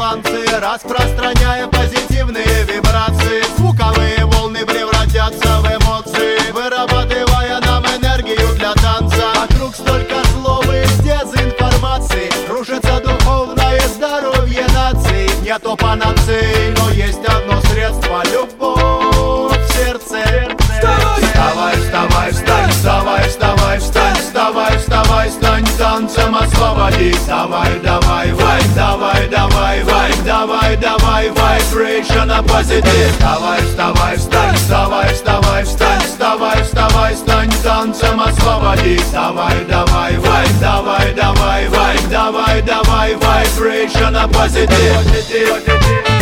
танцы, распространяя позитивные вибрации. Звуковые волны превратятся в эмоции, вырабатывая нам энергию для танца. Вокруг столько злобы, дезинформации, рушится духовное здоровье нации. Нету панацеи, но есть одно средство — любовь в сердце. Вставай, вставай, встань, вставай, вставай, встань, вставай, вставай, стань, танцем освободи. Давай, давай, вайб, давай, давай, вайб, давай, давай, vibration positive. Вставай, вставай, встань, вставай, вставай, встань, вставай, вставай, стань, танцем освободи. Давай, давай, вайб, давай, давай, вайб, давай, давай, vibration positive.